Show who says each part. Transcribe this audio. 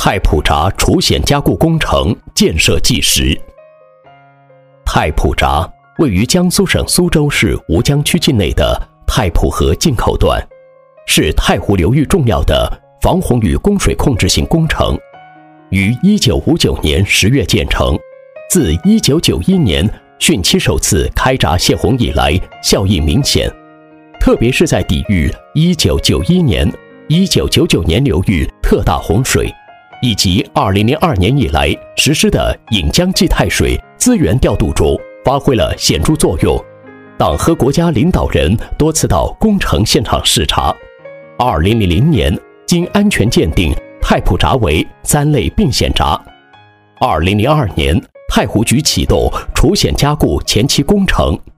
Speaker 1: 太浦闸除险加固工程建设纪实。太浦闸位于江苏省苏州市吴江区境内的太浦河进口段，是太湖流域重要的防洪与供水控制性工程，于1959年10月建成。自1991年汛期首次开闸泄洪以来，效益明显，特别是在抵御1991年、1999年流域特大洪水，以及2002年以来实施的引江济太水资源调度中发挥了显著作用。党和国家领导人多次到工程现场视察。2000年经安全鉴定，太浦闸为3类并险闸。2002年太湖局启动除险加固前期工程，